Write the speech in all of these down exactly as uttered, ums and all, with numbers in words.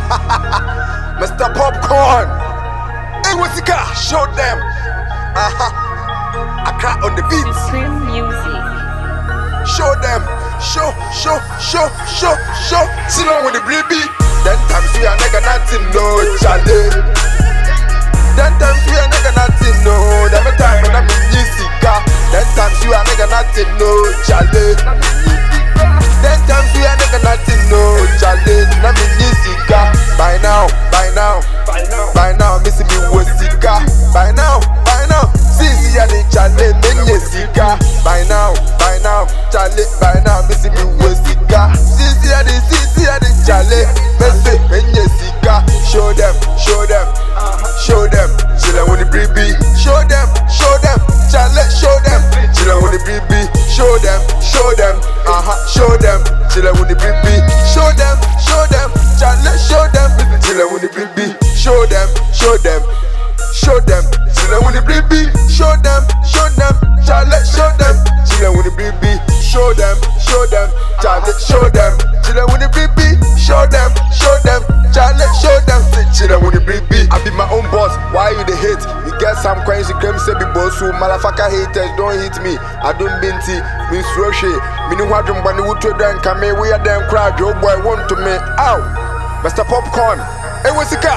Mister Popcorn. Hey, what's the car? Show them. Uh-huh. I crack on the beats. Supreme music. Show them. Show, show, show, show, show. Sit down with the baby. Then times we are nigga nothing, no challenge. Then times we are nigga nothing, no. Then time when I'm in Jessica. Then times we are nigga nothing, no challenge. Then times we are nigga nothing, no challenge. I'm in Jessica. By now, by now, by now, by now, missing me was Sika. By now, by now, see see ya the challenge, in Jessica. By now, by now, challenge, by now, missing me was Sika. See see ya the, see see ya the challenge, message, in Jessica. Show them, show them, show them, chillin' with the baby. Show them, show them, challenge, show them, chillin' with the baby. Show them, show them, uh huh, show them, chillin' with the baby. Show them, show them, challenge, show them, chillin' with the baby. Show them, show them, show them, chillin' with the baby. Show them, show them, challenge, show them, chillin' with the baby. Show them, show them, challenge, show them, chillin' with the baby. Show them, show them, challenge, show them, chillin' with the baby. I be my own boss, why you the hate? You get some coins, you claim say be boss who motherfucker haters don't hit me. I don't binti, means Roshi. Mini wadrum bunny wood to them come in, we are them crowd, your boy want to me. Ow, Mister Popcorn, hey what's the car?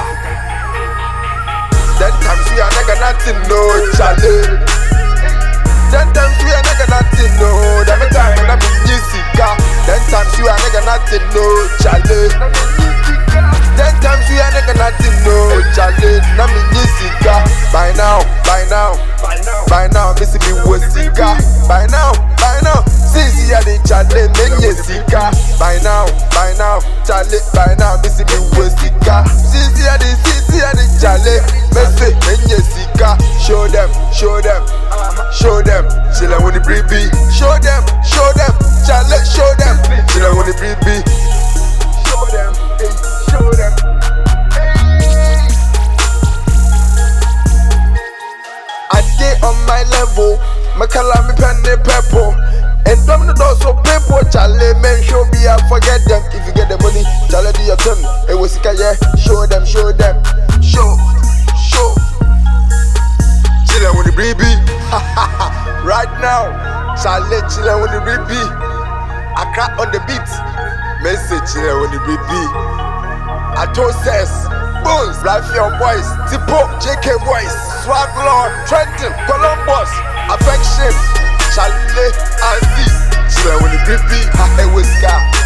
Then times we are nigga nothing, no challenge. Then times we are nigga nothing, no. Then time when I'm in Jessica. Then times we are nigga nothing, no challenge. Then times we are nigga nothing, no challenge. I'm in Jessica. By now, by now, by now, by now, missing me was Sika. By now, by now, see see ya the challenge, in Jessica. By now, by now, challenge, by now, missing me was Sika. See see ya the, see see ya the challenge, message, in Jessica. Show them, show them, show them, chillin' with the baby. Show them, show them, challenge, show them, chillin' with the baby. Show them, hey, show them. I stay on my level, my color me pen the purple. And from the door so people, Charlie men show me I forget them. If you get the money, Charlie do your turn. It was Sika, yeah. Show them, show them, show, show. Chillin' with the baby. Right now, Charlie chillin' with the baby. I crack on the beat. Message chillin' with the baby. I told says, Bones, Life Young Boys, Tipo, J K Boys, Swag Lord, Trenton, Columbus, Affection, Charlie, Andy, chillin' with the baby. Hey, what's that?